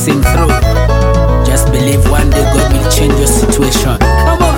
passing through. Just believe one day God will change your situation. Come on.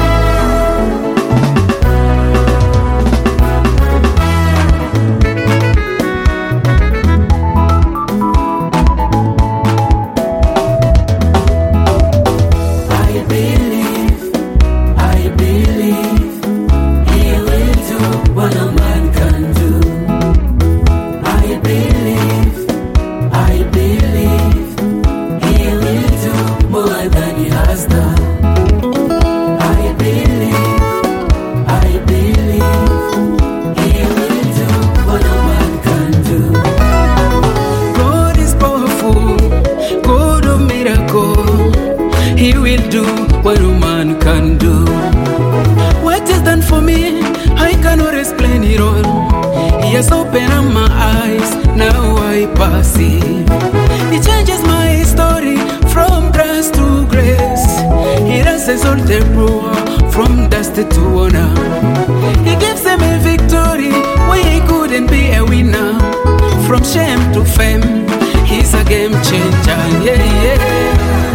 He will do what no man can do. What is done for me, I cannot explain it all. He has opened up my eyes, now I perceive. He changes my story from grass to grace. He has exalted poor from dust to honor. He gives him a victory when he couldn't be a winner. From shame to fame, he's a game changer. Yeah, yeah.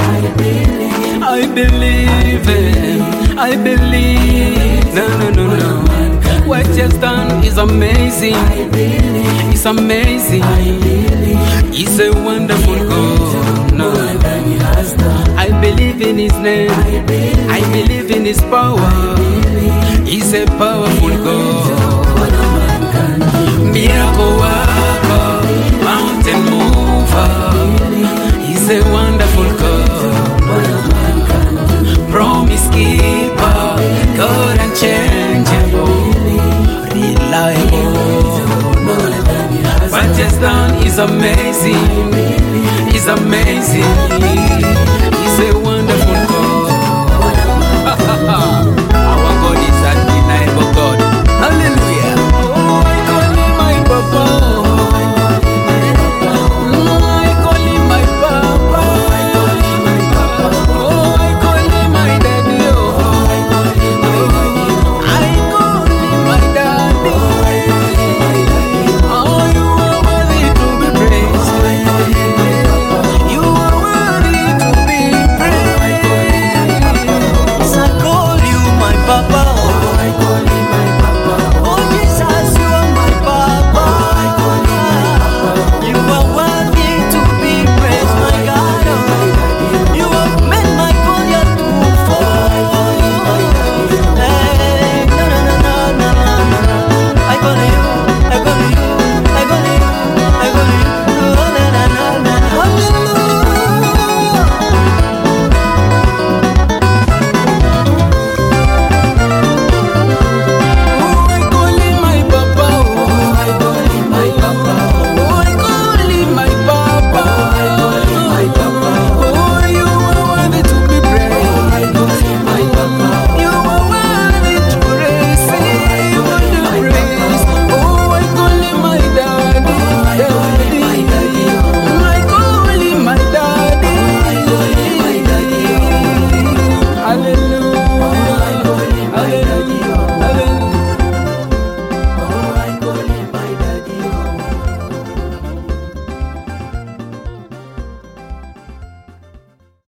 I believe him, I believe. No. What he has done is amazing. It's amazing. He's a wonderful God. No. I believe in his name. I believe in his power. He's a powerful God. Miracle worker, mountain mover. He's a wonderful God. Promise keeper, God unchangeable, reliable. What he has done is amazing. He's amazing. He's a wonderful